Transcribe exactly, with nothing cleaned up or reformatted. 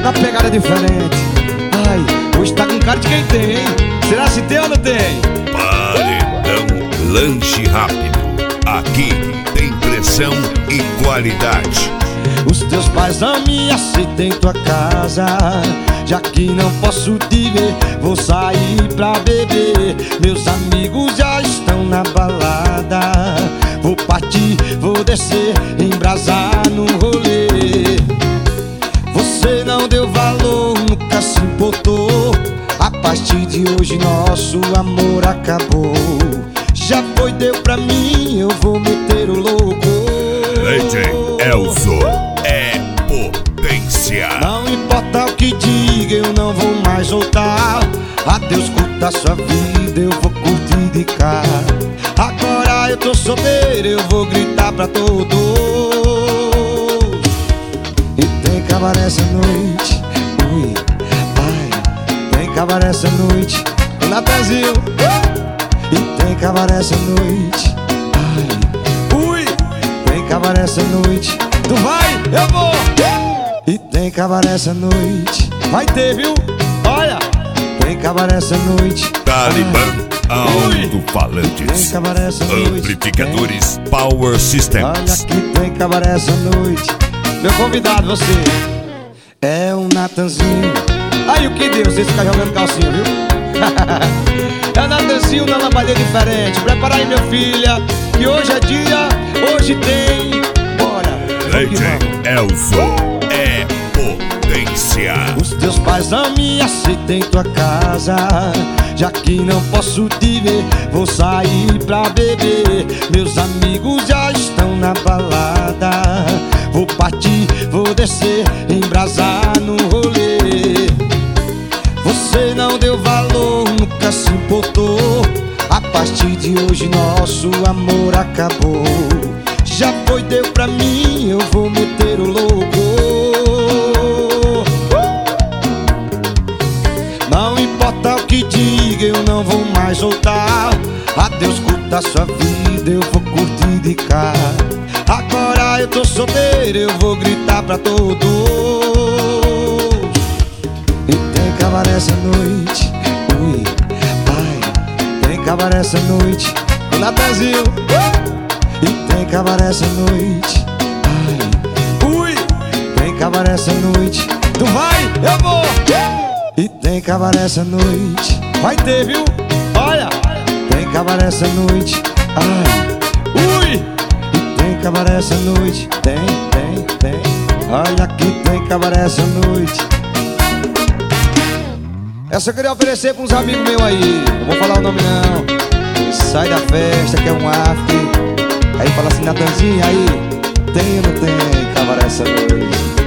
na pegada diferente. Ai, hoje tá com cara de quem tem, hein? Será se tem ou não tem? Paredão Lanche Rápido. Aqui tem pressão e qualidade. Os teus pais não me aceitam em tua casa, já que não posso te ver, vou sair pra beber. Meus amigos já estão na balada, vou partir, vou descer, embrasar no rolê. Você não deu valor, nunca se importou. A partir de hoje nosso amor acabou. Já foi, deu pra mim, eu vou meter o louco. D J Elzo é potência. Não importa o que diga, eu não vou mais voltar. Adeus, curta sua vida, eu vou curtir de cá. Agora eu tô solteiro, eu vou gritar pra todos. E tem cabaré essa noite, ui, ai. Tem cabaré essa noite, o Natanzinho. E tem cabaré essa noite, ai, ui. Tem cabaré essa noite, tu vai, eu vou. E tem cabaré essa noite, vai ter, viu? Olha, tem cabaré essa noite. Talibã Alto-falantes, amplificadores, Power Systems. Olha que tem cabaré essa noite. Meu convidado, você é um Natanzinho. Aí o que deu, vocês ficam jogando calcinha, viu? É o Natanzinho na lambadeira diferente. Prepara aí, meu filha, que hoje é dia, hoje tem. Bora, D J Elzo é potência. Os teus pais não me aceitam em tua casa, já que não posso te ver, vou sair pra beber. Meus amigos já estão na balada, vou partir, vou descer, embrasar no rolê. Você não deu valor, nunca se importou. A partir de hoje nosso amor acabou. Já foi, deu pra mim, eu vou meter o louco. Não importa o que diga, eu não vou mais voltar. Adeus, curta sua vida, eu vou curtir de cá. Agora eu tô solteiro, eu vou gritar pra todos. E tem cabaré essa noite, ui, ai. Tem cabaré essa noite, o Natanzinho. E tem cabaré essa noite, ai, ui. Tem cabaré essa noite, tu vai, eu vou. E tem cabaré essa noite, vai ter, viu? Olha, tem cabaré essa noite, ai, ui. E tem cabaré essa noite, tem, tem, tem. Olha que tem cabaré essa noite. Essa eu queria oferecer pra uns amigos meus aí. Não vou falar o nome não. Sai da festa que é um after. Aí fala assim, Natanzinho, aí tem ou não tem cabaré essa noite?